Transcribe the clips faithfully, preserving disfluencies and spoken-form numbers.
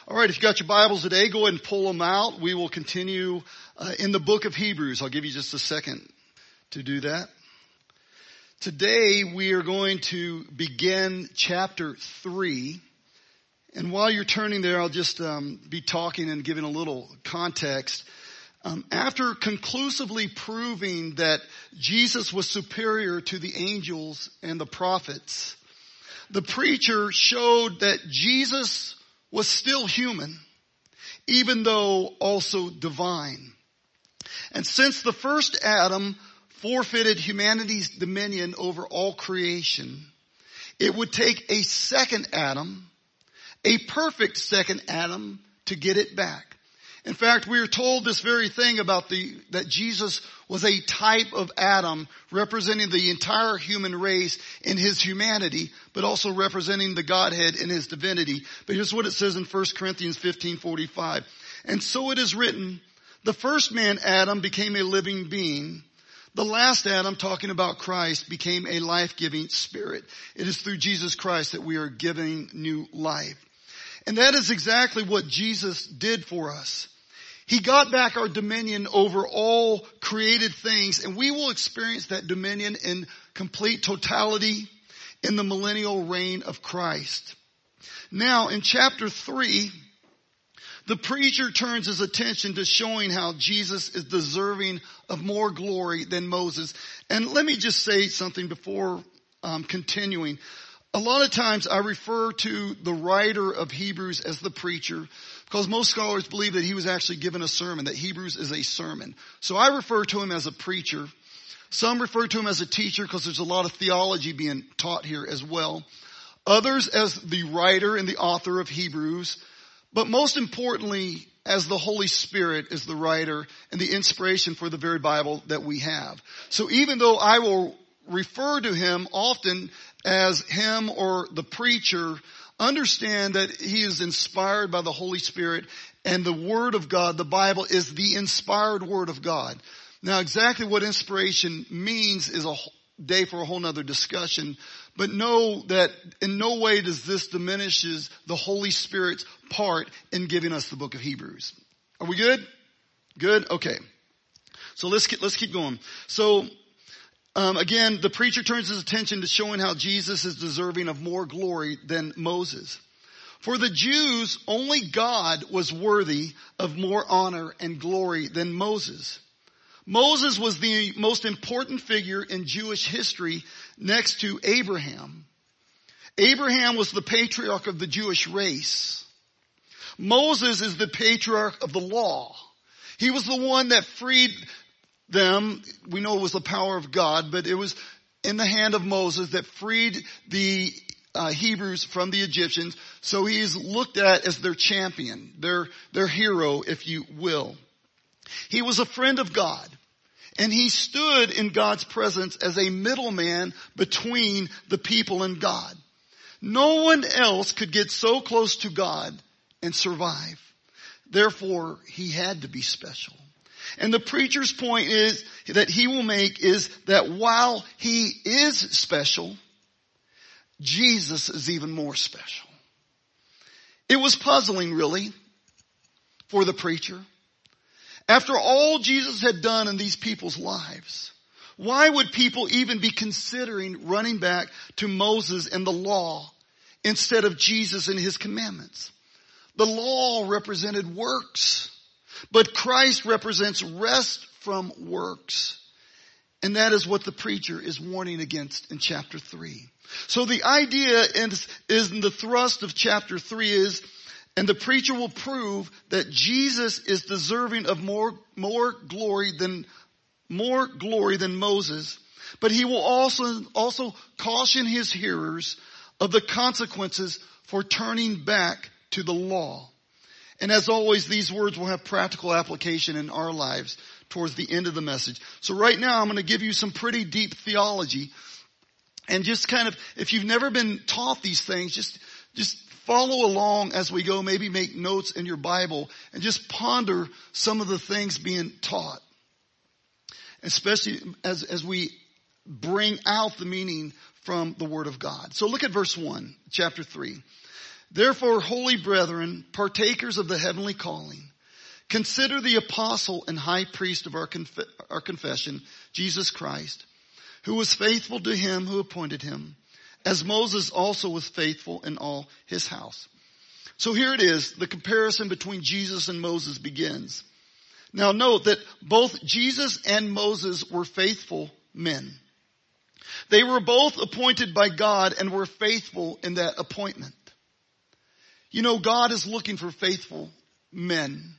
All right, if you got your Bibles today, go ahead and pull them out. We will continue uh, in the book of Hebrews. I'll give you just a second to do that. Today we are going to begin chapter three. And while you're turning there, I'll just um, be talking and giving a little context. Um, after conclusively proving that Jesus was superior to the angels and the prophets, the preacher showed that Jesus was still human, even though also divine. And since the first Adam forfeited humanity's dominion over all creation, it would take a second Adam, a perfect second Adam, to get it back. In fact, we are told this very thing about the, that Jesus was a type of Adam representing the entire human race in his humanity, but also representing the Godhead in his divinity. But here's what it says in First Corinthians fifteen forty-five. And so it is written, the first man, Adam, became a living being. The last Adam, talking about Christ, became a life-giving spirit. It is through Jesus Christ that we are giving new life. And that is exactly what Jesus did for us. He got back our dominion over all created things, and we will experience that dominion in complete totality in the millennial reign of Christ. Now, in chapter three, the preacher turns his attention to showing how Jesus is deserving of more glory than Moses. And let me just say something before um, continuing. A lot of times I refer to the writer of Hebrews as the preacher because most scholars believe that he was actually given a sermon, that Hebrews is a sermon. So I refer to him as a preacher. Some refer to him as a teacher because there's a lot of theology being taught here as well. Others as the writer and the author of Hebrews. But most importantly, as the Holy Spirit is the writer and the inspiration for the very Bible that we have. So even though I will refer to him often as him or the preacher, understand that he is inspired by the Holy Spirit, and the Word of God, the Bible, is the inspired Word of God. Now, exactly what inspiration means is a day for a whole nother discussion, but know that in no way does this diminishes the Holy Spirit's part in giving us the book of Hebrews. Are we good? Good? Okay. So let's get, let's keep going. So, Um, again, the preacher turns his attention to showing how Jesus is deserving of more glory than Moses. For the Jews, only God was worthy of more honor and glory than Moses. Moses was the most important figure in Jewish history next to Abraham. Abraham was the patriarch of the Jewish race. Moses is the patriarch of the law. He was the one that freed them. We know it was the power of God, but it was in the hand of Moses that freed the uh, Hebrews from the Egyptians. So he is looked at as their champion, their, their hero, if you will. He was a friend of God, and he stood in God's presence as a middleman between the people and God. No one else could get so close to God and survive. Therefore, he had to be special. And the preacher's point is that he will make is that while he is special, Jesus is even more special. It was puzzling, really, for the preacher. After all Jesus had done in these people's lives, why would people even be considering running back to Moses and the law instead of Jesus and his commandments? The law represented works. But Christ represents rest from works. And that is what the preacher is warning against in chapter three. So the idea is, is in the thrust of chapter three is, and the preacher will prove that Jesus is deserving of more, more glory than, more glory than Moses. But he will also, also caution his hearers of the consequences for turning back to the law. And as always, these words will have practical application in our lives towards the end of the message. So right now, I'm going to give you some pretty deep theology. And just kind of, if you've never been taught these things, just, just follow along as we go. Maybe make notes in your Bible and just ponder some of the things being taught. Especially as, as we bring out the meaning from the Word of God. So look at verse one, chapter three. Therefore, holy brethren, partakers of the heavenly calling, consider the apostle and high priest of our, conf- our confession, Jesus Christ, who was faithful to him who appointed him, as Moses also was faithful in all his house. So here it is, the comparison between Jesus and Moses begins. Now note that both Jesus and Moses were faithful men. They were both appointed by God and were faithful in that appointment. You know, God is looking for faithful men.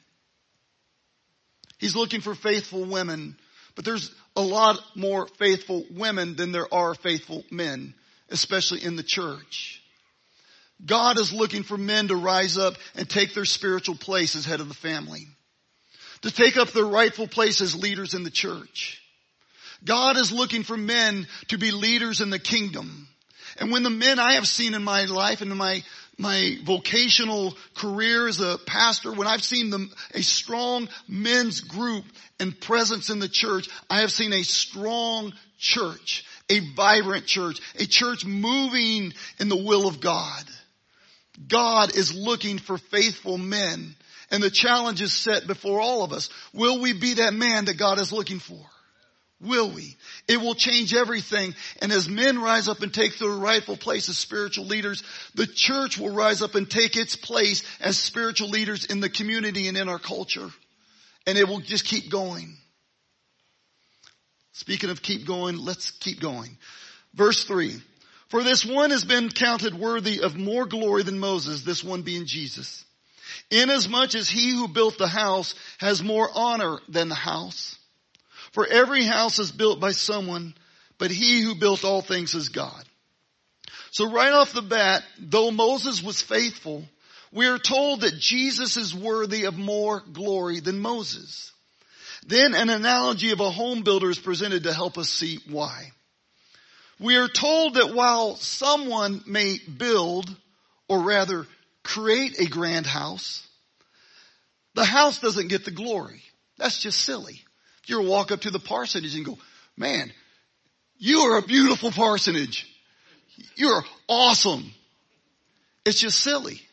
He's looking for faithful women. But there's a lot more faithful women than there are faithful men, especially in the church. God is looking for men to rise up and take their spiritual place as head of the family, to take up their rightful place as leaders in the church. God is looking for men to be leaders in the kingdom. And when the men I have seen in my life and in my my vocational career as a pastor, when I've seen them, a strong men's group and presence in the church, I have seen a strong church, a vibrant church, a church moving in the will of God. God is looking for faithful men, and the challenge is set before all of us. Will we be that man that God is looking for? Will we? It will change everything. And as men rise up and take their rightful place as spiritual leaders, the church will rise up and take its place as spiritual leaders in the community and in our culture. And it will just keep going. Speaking of keep going, let's keep going. Verse three. For this one has been counted worthy of more glory than Moses, this one being Jesus. Inasmuch as he who built the house has more honor than the house. For every house is built by someone, but he who built all things is God. So right off the bat, though Moses was faithful, we are told that Jesus is worthy of more glory than Moses. Then an analogy of a home builder is presented to help us see why. We are told that while someone may build, or rather create a grand house, the house doesn't get the glory. That's just silly. You ever walk up to the parsonage and go, man, you are a beautiful parsonage. You're awesome. It's just silly.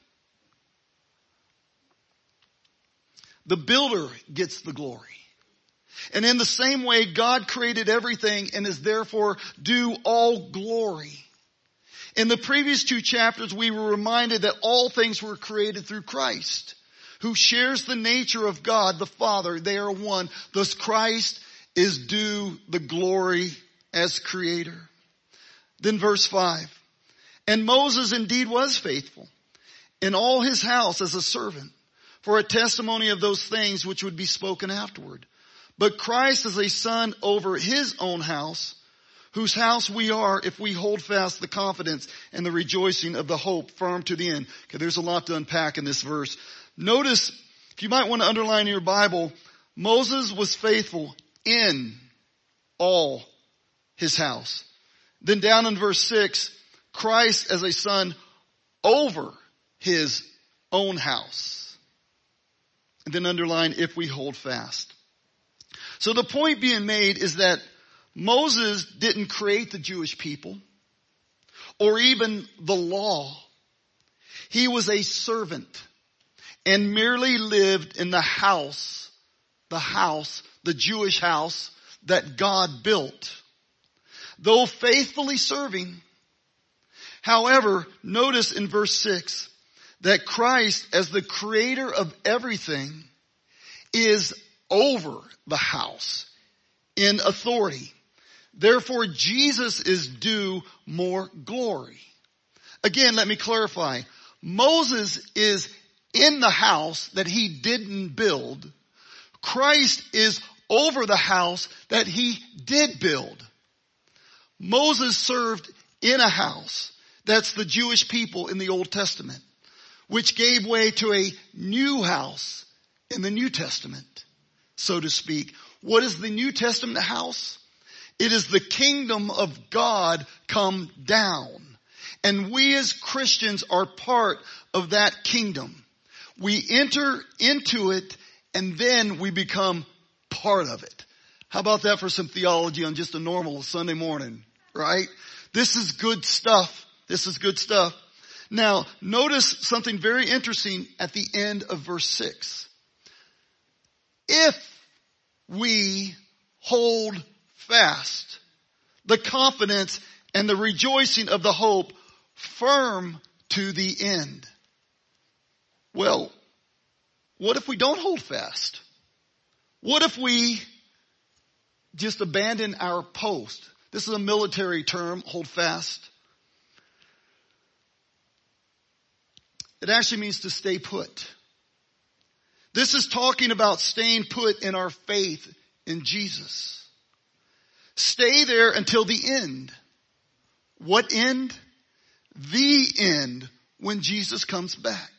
The builder gets the glory. And in the same way, God created everything and is therefore due all glory. In the previous two chapters, we were reminded that all things were created through Christ, who shares the nature of God the Father. They are one. Thus Christ is due the glory as creator. Then verse five. And Moses indeed was faithful in all his house as a servant, for a testimony of those things which would be spoken afterward. But Christ is a son over his own house, whose house we are if we hold fast the confidence and the rejoicing of the hope firm to the end. Okay, there's a lot to unpack in this verse. Notice, if you might want to underline in your Bible, Moses was faithful in all his house. Then down in verse six, Christ as a son over his own house. And then underline, if we hold fast. So the point being made is that Moses didn't create the Jewish people or even the law. He was a servant and merely lived in the house, the house, the Jewish house that God built. Though faithfully serving, however, notice in verse six that Christ, as the creator of everything, is over the house in authority. Therefore, Jesus is due more glory. Again, let me clarify. Moses is in the house that he didn't build. Christ is over the house that he did build. Moses served in a house. That's the Jewish people in the Old Testament, which gave way to a new house in the New Testament, so to speak. What is the New Testament house? It is the kingdom of God come down. And we as Christians are part of that kingdom. We enter into it and then we become part of it. How about that for some theology on just a normal Sunday morning, right? This is good stuff. This is good stuff. Now, notice something very interesting at the end of verse six. If we hold fast the confidence and the rejoicing of the hope firm to the end. Well, what if we don't hold fast? What if we just abandon our post? This is a military term, hold fast. It actually means to stay put. This is talking about staying put in our faith in Jesus. Stay there until the end. What end? The end, when Jesus comes back.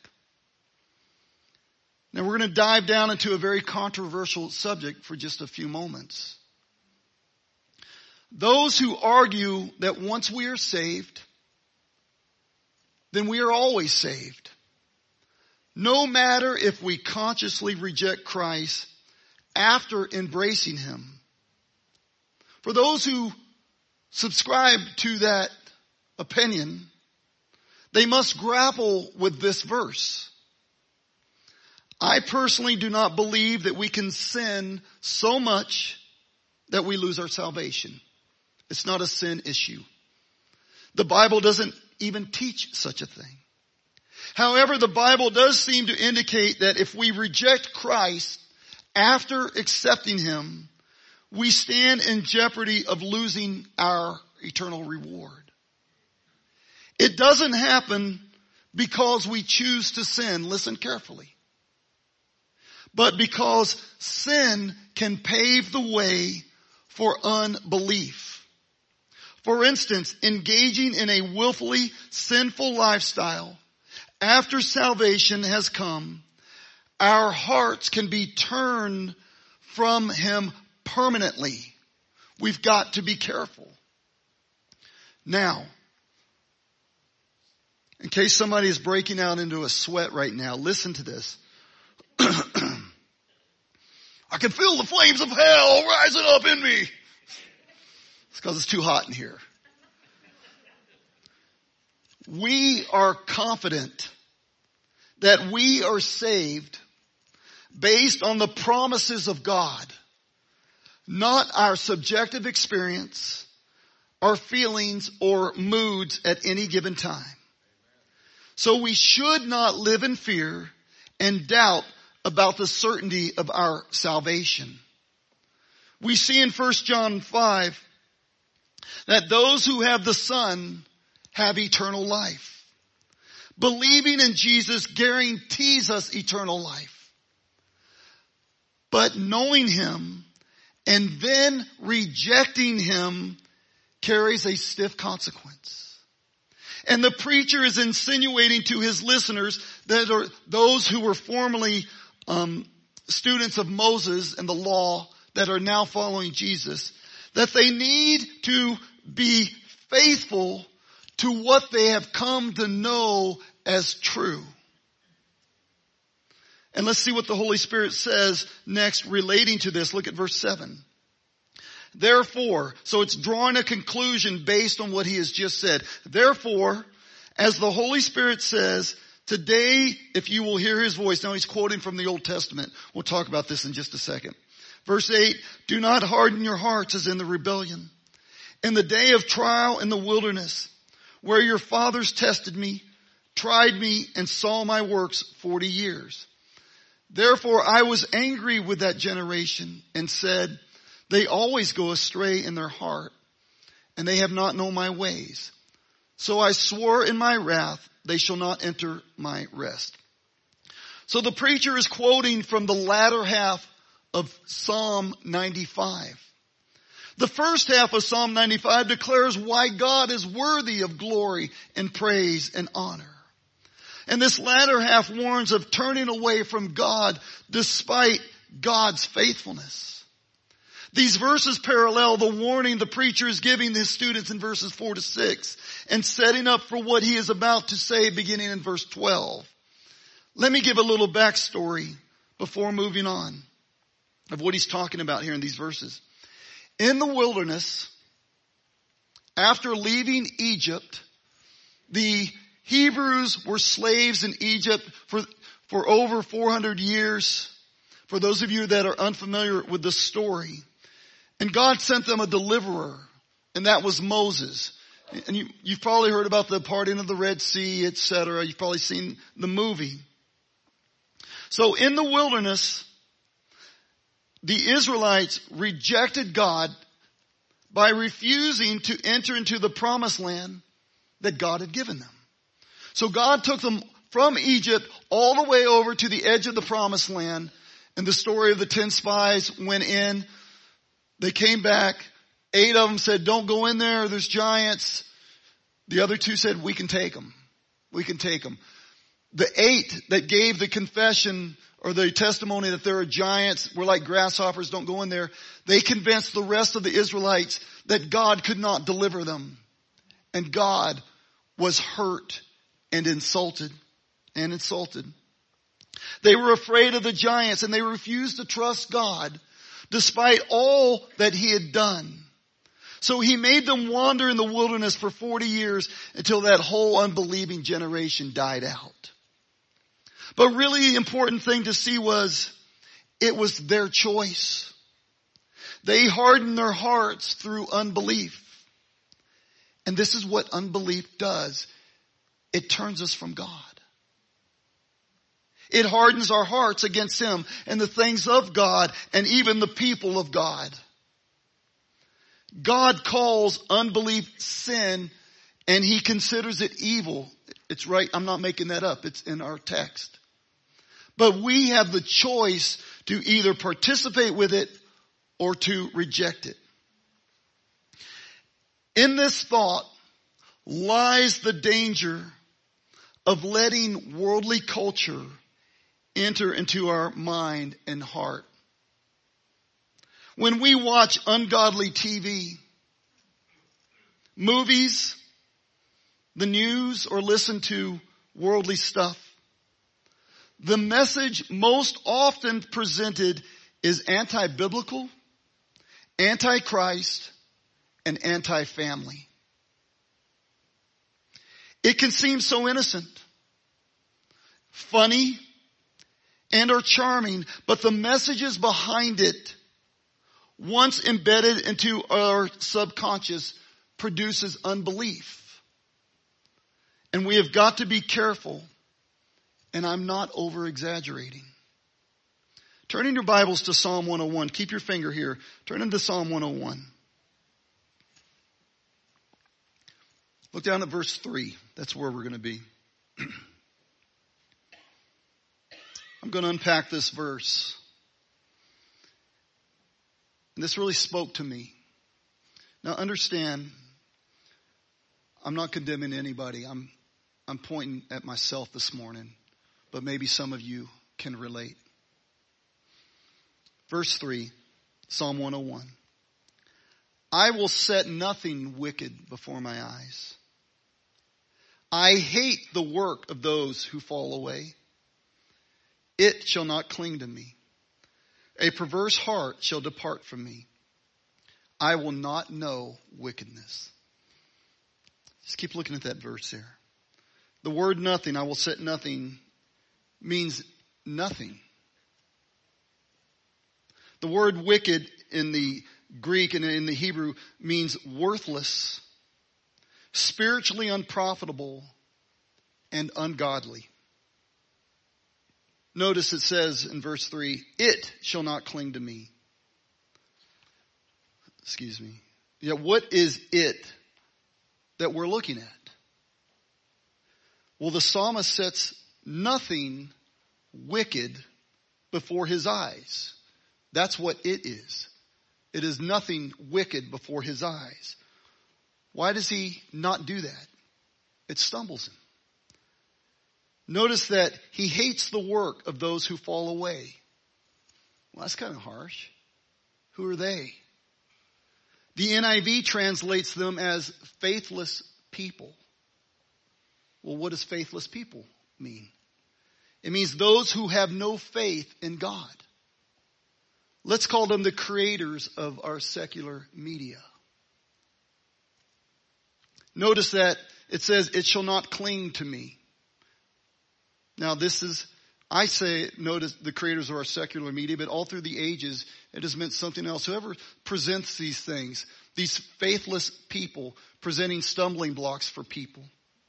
Now we're going to dive down into a very controversial subject for just a few moments. Those who argue that once we are saved, then we are always saved. No matter if we consciously reject Christ after embracing Him. For those who subscribe to that opinion, they must grapple with this verse. I personally do not believe that we can sin so much that we lose our salvation. It's not a sin issue. The Bible doesn't even teach such a thing. However, the Bible does seem to indicate that if we reject Christ after accepting Him, we stand in jeopardy of losing our eternal reward. It doesn't happen because we choose to sin. Listen carefully. But because sin can pave the way for unbelief. For instance, engaging in a willfully sinful lifestyle after salvation has come, our hearts can be turned from Him permanently. We've got to be careful. Now, in case somebody is breaking out into a sweat right now, listen to this. I can feel the flames of hell rising up in me. It's because it's too hot in here. We are confident that we are saved based on the promises of God, not our subjective experience, our feelings, or moods at any given time. So we should not live in fear and doubt about the certainty of our salvation. We see in First John five that those who have the Son have eternal life. Believing in Jesus guarantees us eternal life. But knowing Him and then rejecting Him carries a stiff consequence. And the preacher is insinuating to his listeners that are those who were formerly um, students of Moses and the law that are now following Jesus, that they need to be faithful to what they have come to know as true. And let's see what the Holy Spirit says next relating to this. Look at verse seven. Therefore, so it's drawing a conclusion based on what he has just said. Therefore, as the Holy Spirit says, today, if you will hear His voice. Now he's quoting from the Old Testament. We'll talk about this in just a second. Verse eight, do not harden your hearts as in the rebellion. In the day of trial in the wilderness, where your fathers tested me, tried me, and saw my works forty years. Therefore I was angry with that generation and said, they always go astray in their heart, and they have not known my ways. So I swore in my wrath, they shall not enter my rest. So the preacher is quoting from the latter half of Psalm ninety-five. The first half of Psalm ninety-five declares why God is worthy of glory and praise and honor. And this latter half warns of turning away from God despite God's faithfulness. These verses parallel the warning the preacher is giving his students in verses four to six and setting up for what he is about to say beginning in verse twelve. Let me give a little backstory before moving on of what he's talking about here in these verses. In the wilderness, after leaving Egypt, the Hebrews were slaves in Egypt for, for over four hundred years. For those of you that are unfamiliar with the story. And God sent them a deliverer, and that was Moses. And you, you've probably heard about the parting of the Red Sea, et cetera. You've probably seen the movie. So in the wilderness, the Israelites rejected God by refusing to enter into the promised land that God had given them. So God took them from Egypt all the way over to the edge of the promised land. And the story of the ten spies went in. They came back. Eight of them said, don't go in there. There's giants. The other two said, we can take them. We can take them. The eight that gave the confession or the testimony that there are giants, we're like grasshoppers, don't go in there. They convinced the rest of the Israelites that God could not deliver them. And God was hurt and insulted and insulted. They were afraid of the giants and they refused to trust God despite all that he had done. So he made them wander in the wilderness for forty years until that whole unbelieving generation died out. But really the important thing to see was it was their choice. They hardened their hearts through unbelief. And this is what unbelief does. It turns us from God. It hardens our hearts against him and the things of God and even the people of God. God calls unbelief sin and he considers it evil. It's right. I'm not making that up. It's in our text. But we have the choice to either participate with it or to reject it. In this thought lies the danger of letting worldly culture enter into our mind and heart. When we watch ungodly T V, movies, the news, or listen to worldly stuff, the message most often presented is anti-biblical, anti-Christ, and anti-family. It can seem so innocent, funny, and or charming, but the messages behind it, once embedded into our subconscious, produces unbelief. And we have got to be careful, and I'm not over-exaggerating. Turn in your Bibles to Psalm one oh one. Keep your finger here. Turn into Psalm one oh one. Look down at verse three. That's where we're going to be. I'm going to unpack this verse. And this really spoke to me. Now understand, I'm not condemning anybody. I'm, I'm pointing at myself this morning. But maybe some of you can relate. Verse three, Psalm one oh one. I will set nothing wicked before my eyes. I hate the work of those who fall away. It shall not cling to me. A perverse heart shall depart from me. I will not know wickedness. Just keep looking at that verse there. The word nothing, I will set nothing, means nothing. The word wicked in the Greek and in the Hebrew means worthless, spiritually unprofitable, and ungodly. Notice it says in verse three, it shall not cling to me. Excuse me. Yeah, what is it that we're looking at? Well, the psalmist sets nothing wicked before his eyes. That's what it is. It is nothing wicked before his eyes. Why does he not do that? It stumbles him. Notice that he hates the work of those who fall away. Well, that's kind of harsh. Who are they? The N I V translates them as faithless people. Well, what does faithless people mean? It means those who have no faith in God. Let's call them the creators of our secular media. Notice that It says, it shall not cling to me. Now this is, I say, notice the creators of our secular media, but all through the ages, it has meant something else. Whoever presents these things, these faithless people presenting stumbling blocks for people.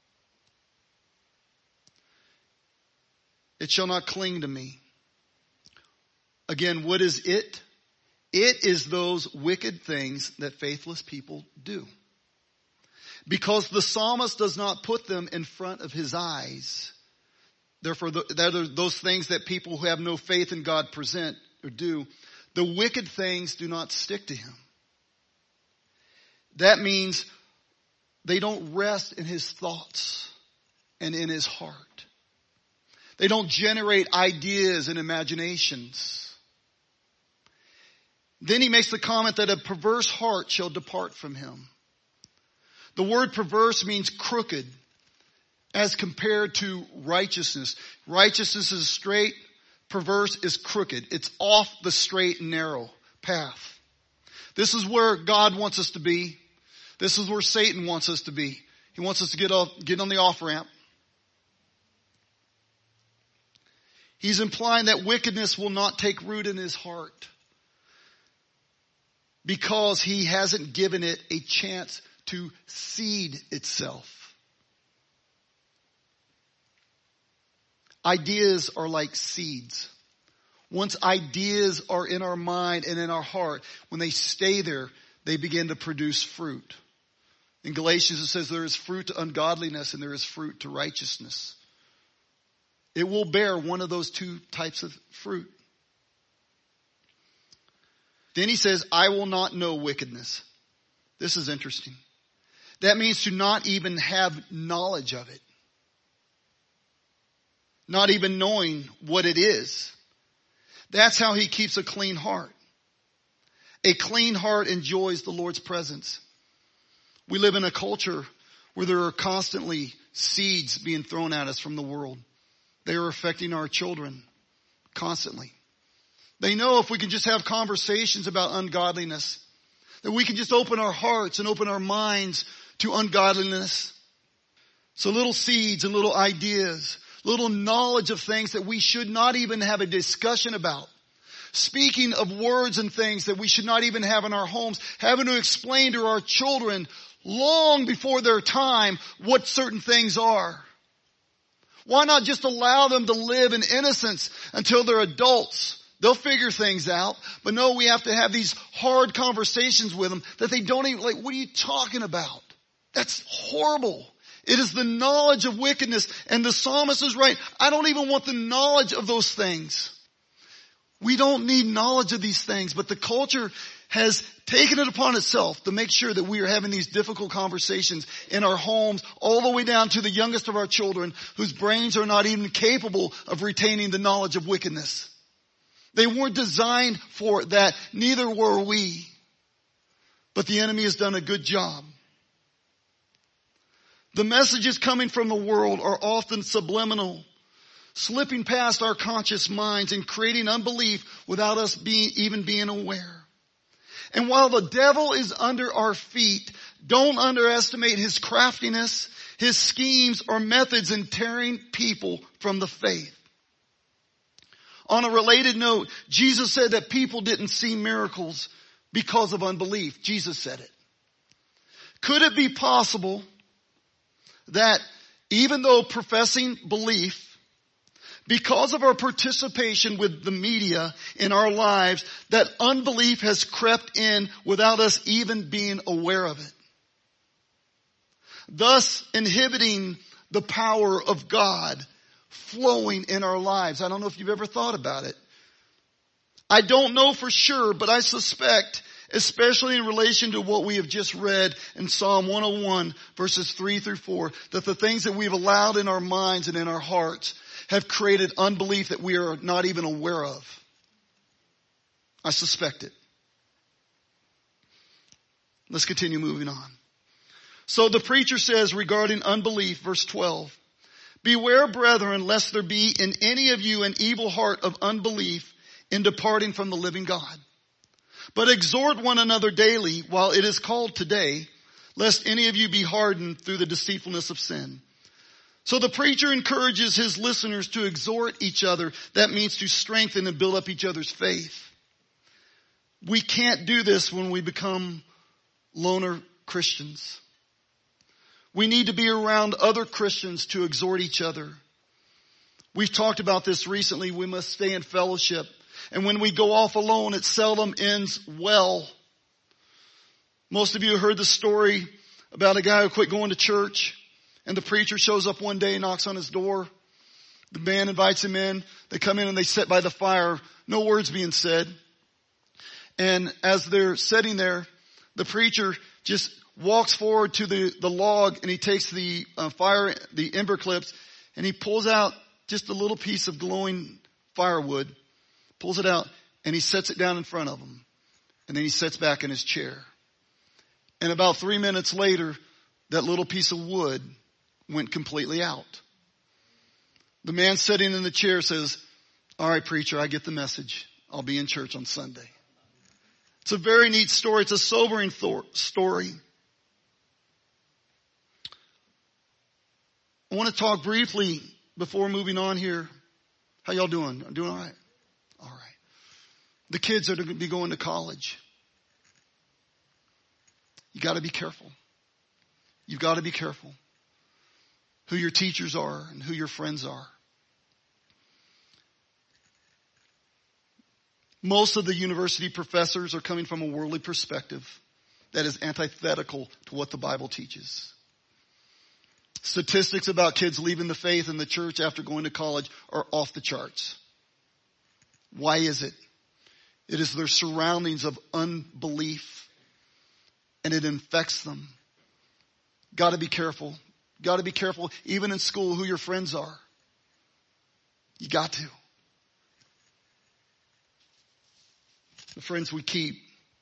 It shall not cling to me. Again, what is it? It is those wicked things that faithless people do. Because the psalmist does not put them in front of his eyes. Therefore, that are those things that people who have no faith in God present or do. The wicked things do not stick to him. That means they don't rest in his thoughts and in his heart. They don't generate ideas and imaginations. Then he makes the comment that a perverse heart shall depart from him. The word perverse means crooked as compared to righteousness. Righteousness is straight. Perverse is crooked. It's off the straight and narrow path. This is where God wants us to be. This is where Satan wants us to be. He wants us to get off, get on the off ramp. He's implying that wickedness will not take root in his heart because he hasn't given it a chance to seed itself. Ideas are like seeds. Once ideas are in our mind and in our heart, when they stay there, they begin to produce fruit. In Galatians it says there is fruit to ungodliness and there is fruit to righteousness. It will bear one of those two types of fruit. Then he says, I will not know wickedness. This is interesting. That means to not even have knowledge of it. Not even knowing what it is. That's how he keeps a clean heart. A clean heart enjoys the Lord's presence. We live in a culture where there are constantly seeds being thrown at us from the world. They are affecting our children constantly. They know if we can just have conversations about ungodliness, that we can just open our hearts and open our minds to ungodliness. So little seeds and little ideas, little knowledge of things that we should not even have a discussion about. Speaking of words and things that we should not even have in our homes, having to explain to our children long before their time what certain things are. Why not just allow them to live in innocence until they're adults? They'll figure things out. But no, we have to have these hard conversations with them that they don't even, like, what are you talking about? That's horrible. It is the knowledge of wickedness. And the psalmist is right. I don't even want the knowledge of those things. We don't need knowledge of these things, but the culture has taken it upon itself to make sure that we are having these difficult conversations in our homes, all the way down to the youngest of our children whose brains are not even capable of retaining the knowledge of wickedness. They weren't designed for that. Neither were we. But the enemy has done a good job. The messages coming from the world are often subliminal, slipping past our conscious minds and creating unbelief without us being, even being aware. And while the devil is under our feet, don't underestimate his craftiness, his schemes or methods in tearing people from the faith. On a related note, Jesus said that people didn't see miracles because of unbelief. Jesus said it. Could it be possible that even though professing belief, because of our participation with the media in our lives, that unbelief has crept in without us even being aware of it, thus inhibiting the power of God flowing in our lives? I don't know if you've ever thought about it. I don't know for sure, but I suspect, especially in relation to what we have just read in Psalm one oh one, verses three through four, that the things that we've allowed in our minds and in our hearts have created unbelief that we are not even aware of. I suspect it. Let's continue moving on. So the preacher says regarding unbelief, verse twelve, beware, brethren, lest there be in any of you an evil heart of unbelief in departing from the living God. But exhort one another daily while it is called today, lest any of you be hardened through the deceitfulness of sin. So the preacher encourages his listeners to exhort each other. That means to strengthen and build up each other's faith. We can't do this when we become loner Christians. We need to be around other Christians to exhort each other. We've talked about this recently. We must stay in fellowship. And when we go off alone, it seldom ends well. Most of you heard the story about a guy who quit going to church, and the preacher shows up one day and knocks on his door. The man invites him in. They come in and they sit by the fire. No words being said. And as they're sitting there, the preacher just walks forward to the, the log, and he takes the uh, fire, the ember clips, and he pulls out just a little piece of glowing firewood, pulls it out, and he sets it down in front of him. And then he sits back in his chair. And about three minutes later, that little piece of wood went completely out. The man sitting in the chair says, "All right, preacher, I get the message. I'll be in church on Sunday." It's a very neat story. It's a sobering th- story. I want to talk briefly before moving on here. How y'all doing? I'm doing all right? All right. The kids are going to be going to college. You got to be careful. You've got to be careful who your teachers are and who your friends are. Most of the university professors are coming from a worldly perspective that is antithetical to what the Bible teaches. Statistics about kids leaving the faith and the church after going to college are off the charts. Why is it? It is their surroundings of unbelief, and it infects them. Got to be careful. Got to be careful, even in school, who your friends are. You got to. The friends we keep.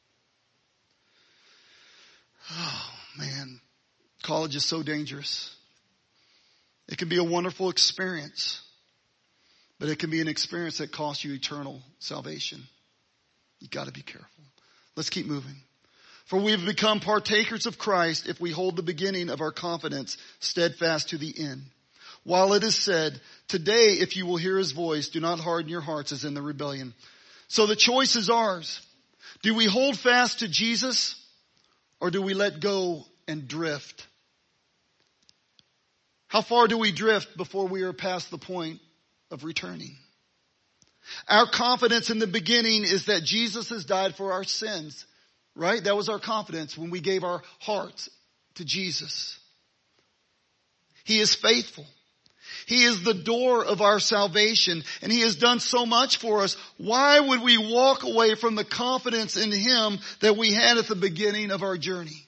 Oh, man. College is so dangerous. It can be a wonderful experience, but it can be an experience that costs you eternal salvation. You got to be careful. Let's keep moving. For we have become partakers of Christ if we hold the beginning of our confidence steadfast to the end. While it is said, today if you will hear his voice, do not harden your hearts as in the rebellion. So the choice is ours. Do we hold fast to Jesus, or do we let go and drift? How far do we drift before we are past the point of returning? Our confidence in the beginning is that Jesus has died for our sins, right? That was our confidence when we gave our hearts to Jesus. He is faithful. He is the door of our salvation, and he has done so much for us. Why would we walk away from the confidence in him that we had at the beginning of our journey?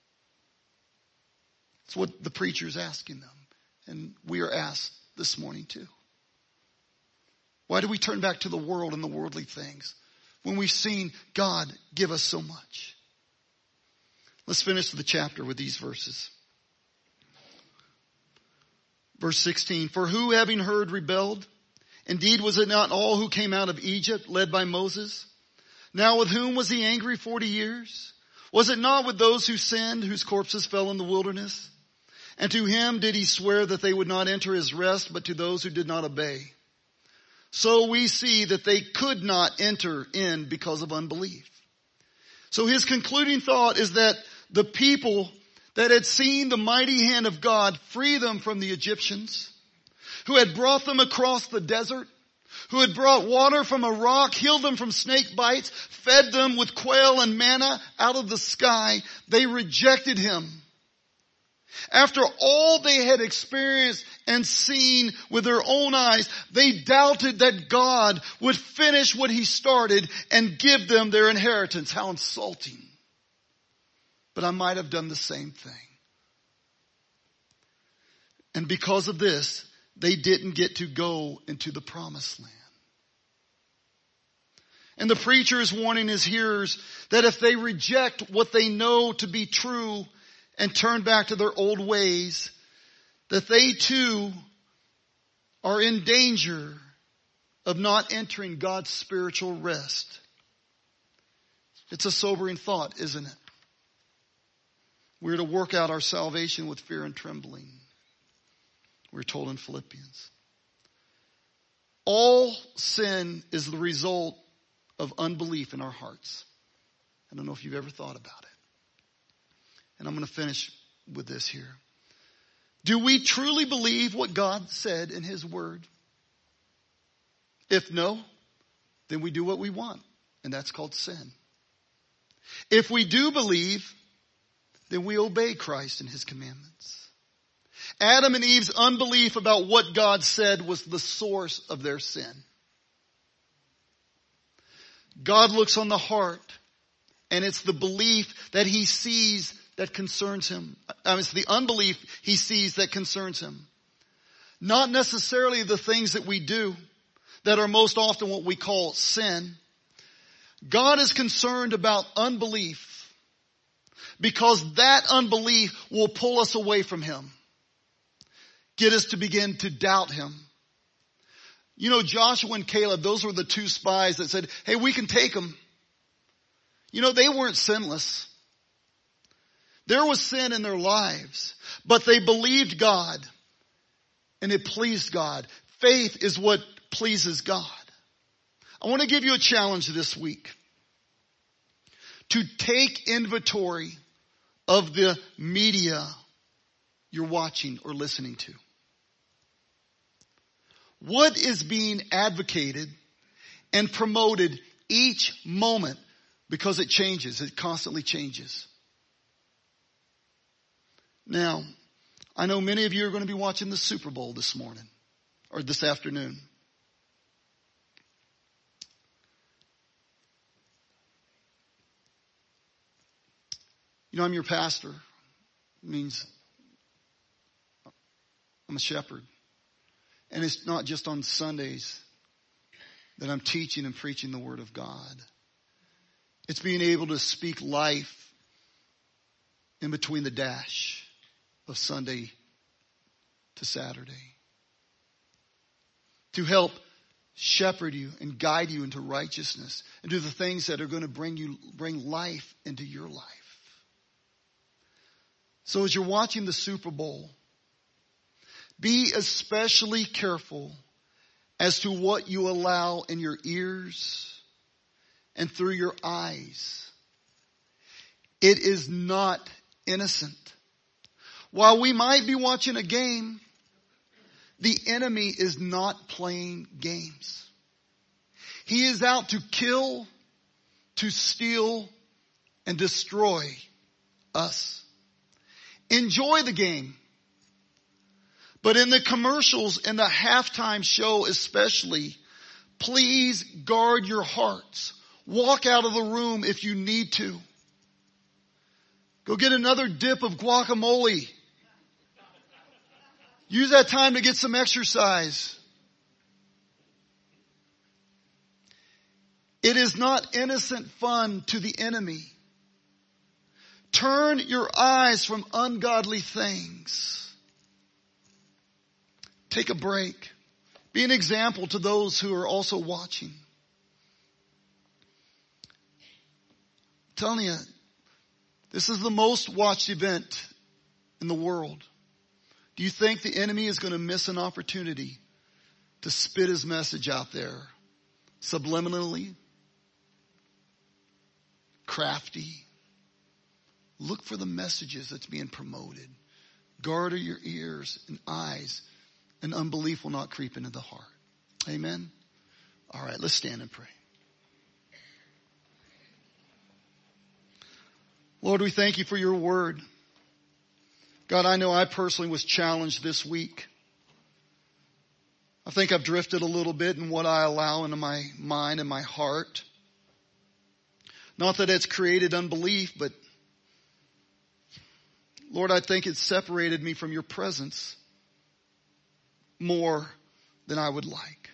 That's what the preacher is asking them, and we are asked this morning too. Why do we turn back to the world and the worldly things when we've seen God give us so much? Let's finish the chapter with these verses. Verse sixteen, for who having heard rebelled? Indeed, was it not all who came out of Egypt led by Moses? Now with whom was he angry forty years? Was it not with those who sinned, whose corpses fell in the wilderness? And to him did he swear that they would not enter his rest, but to those who did not obey. So we see that they could not enter in because of unbelief. So his concluding thought is that the people that had seen the mighty hand of God free them from the Egyptians, who had brought them across the desert, who had brought water from a rock, healed them from snake bites, fed them with quail and manna out of the sky, they rejected him. After all they had experienced and seen with their own eyes, they doubted that God would finish what he started and give them their inheritance. How insulting. But I might have done the same thing. And because of this, they didn't get to go into the promised land. And the preacher is warning his hearers that if they reject what they know to be true and turn back to their old ways, that they too are in danger of not entering God's spiritual rest. It's a sobering thought, isn't it? We're to work out our salvation with fear and trembling. We're told in Philippians. All sin is the result of unbelief in our hearts. I don't know if you've ever thought about it. And I'm going to finish with this here. Do we truly believe what God said in His Word? If no, then we do what we want, and that's called sin. If we do believe, then we obey Christ and His commandments. Adam and Eve's unbelief about what God said was the source of their sin. God looks on the heart, and it's the belief that He sees that concerns Him. I mean, it's the unbelief He sees that concerns Him. Not necessarily the things that we do that are most often what we call sin. God is concerned about unbelief because that unbelief will pull us away from Him. Get us to begin to doubt Him. You know, Joshua and Caleb, those were the two spies that said, hey, we can take them. You know, they weren't sinless. There was sin in their lives, but they believed God and it pleased God. Faith is what pleases God. I want to give you a challenge this week to take inventory of the media you're watching or listening to. What is being advocated and promoted each moment, because it changes, it constantly changes. Now, I know many of you are going to be watching the Super Bowl this morning or this afternoon. You know, I'm your pastor. It means I'm a shepherd. And it's not just on Sundays that I'm teaching and preaching the Word of God. It's being able to speak life in between the dash of Sunday to Saturday. To help shepherd you and guide you into righteousness and do the things that are going to bring you, bring life into your life. So as you're watching the Super Bowl, be especially careful as to what you allow in your ears and through your eyes. It is not innocent. While we might be watching a game, the enemy is not playing games. He is out to kill, to steal, and destroy us. Enjoy the game. But in the commercials and the halftime show especially, please guard your hearts. Walk out of the room if you need to. Go get another dip of guacamole. Use that time to get some exercise. It is not innocent fun to the enemy. Turn your eyes from ungodly things. Take a break. Be an example to those who are also watching. I'm telling you, this is the most watched event in the world. Do you think the enemy is going to miss an opportunity to spit his message out there subliminally? Crafty? Look for the messages that's being promoted. Guard your ears and eyes, and unbelief will not creep into the heart. Amen? All right, let's stand and pray. Lord, we thank you for your word. God, I know I personally was challenged this week. I think I've drifted a little bit in what I allow into my mind and my heart. Not that it's created unbelief, but Lord, I think it's separated me from your presence more than I would like.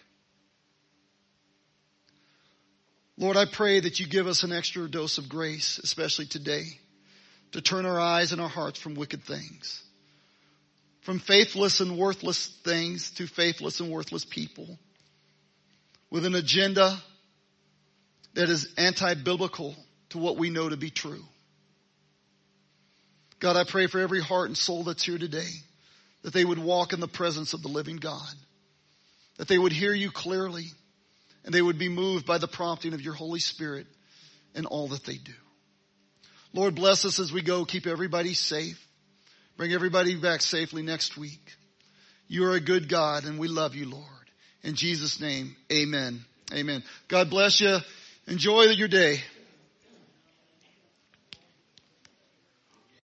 Lord, I pray that you give us an extra dose of grace, especially today, to turn our eyes and our hearts from wicked things, from faithless and worthless things to faithless and worthless people, with an agenda that is anti-biblical to what we know to be true. God, I pray for every heart and soul that's here today, that they would walk in the presence of the living God, that they would hear you clearly, and they would be moved by the prompting of your Holy Spirit in all that they do. Lord, bless us as we go. Keep everybody safe. Bring everybody back safely next week. You are a good God, and we love you, Lord. In Jesus' name, amen. Amen. God bless you. Enjoy your day.